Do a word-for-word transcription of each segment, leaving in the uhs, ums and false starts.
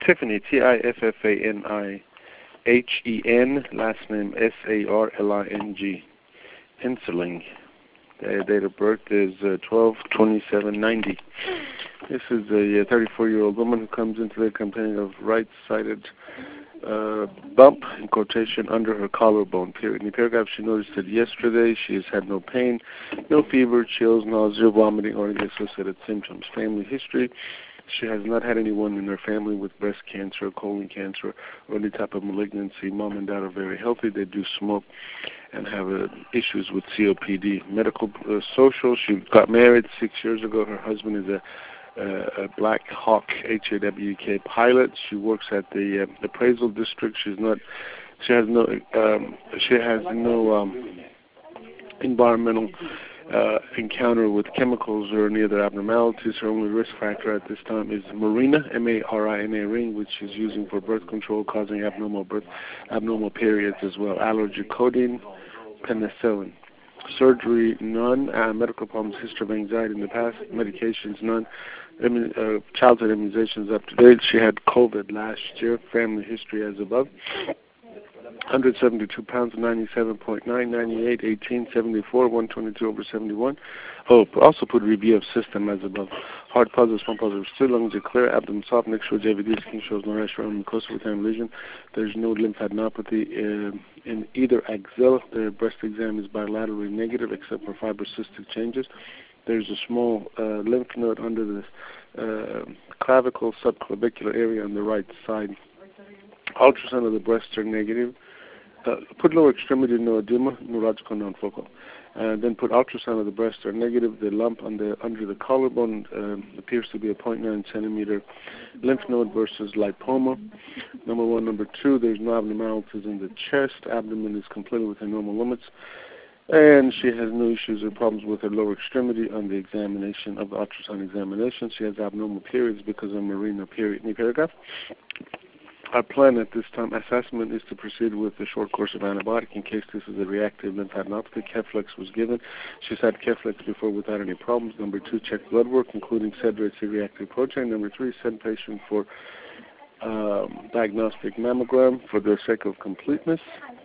Tiffany, T I F F A N I H E N, last name S A R L I N G. Henseling. The date of birth is uh, twelve twenty-seven ninety. This is a thirty-four-year-old woman who comes into the complaining of right-sided uh, bump, in quotation, under her collarbone, period. In the paragraph, she noticed that yesterday she has had no pain, no fever, chills, nausea, vomiting, or any associated symptoms. Family history. She has not had anyone in her family with breast cancer, colon cancer, or any type of malignancy. Mom and dad are very healthy. They do smoke and have uh, issues with C O P D. Medical, uh, social. She got married six years ago. Her husband is a, uh, a Black Hawk H A W K pilot. She works at the uh, appraisal district. She's not. She has no. Um, she has no um, environmental Uh, encounter with chemicals or any other abnormalities. Her only risk factor at this time is Mirena, M A R I N A ring, which she's using for birth control, causing abnormal birth, abnormal periods as well. Allergy, codeine, penicillin. Surgery, none. Uh, medical problems, history of anxiety in the past. Medications, none. Immun- uh, childhood immunizations up to date. She had COVID last year. Family history as above. one hundred seventy-two pounds, ninety-seven point nine, ninety-eight, eighteen, seventy-four, one twenty-two over seventy-one. Oh, also put review of system as above. Heart positive, small positive, still lungs are clear, abdomen soft, neck shows J V D, skin shows no rash around mucosa with lesion. There's no lymphadenopathy in, in either axilla. The breast exam is bilaterally negative except for fibrocystic changes. There's a small uh, lymph node under the uh, clavicle subclavicular area on the right side. Ultrasound of the breasts are negative. Uh, put lower extremity no edema, neurological non-focal. And then put ultrasound of the breasts are negative. The lump on the under the collarbone um, appears to be a zero point nine centimeter lymph node versus lipoma. Number one. Number two, there's no abnormalities in the chest. Abdomen is completely within normal limits. And she has no issues or problems with her lower extremity on the examination of the ultrasound examination. She has abnormal periods because of Mirena period. New paragraph. Our plan at this time assessment is to proceed with a short course of antibiotic in case this is a reactive lymphadenopathy. Keflex was given. She's had Keflex before without any problems. Number two, check blood work, including C reactive protein. Number three, send patient for um, diagnostic mammogram for the sake of completeness.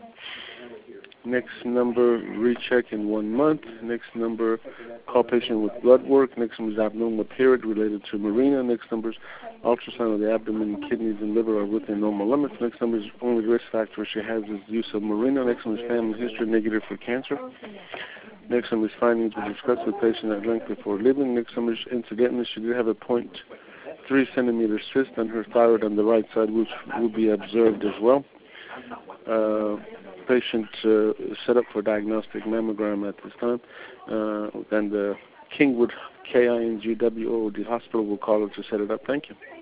Next number, recheck in one month. Next number, call patient with blood work. Next number is abnormal period related to Mirena. Next number is ultrasound of the abdomen, kidneys, and liver are within normal limits. Next number is only risk factor she has is use of Mirena. Next number is family history negative for cancer. Next number is findings we discussed with patient at length before leaving. Next number is incidentally she did have a zero point three centimeter cyst on her thyroid on the right side, which will be observed as well. Uh, patient uh, set up for diagnostic mammogram at this time. Uh, and the Kingwood, K I N G W O D hospital will call her to set it up. Thank you.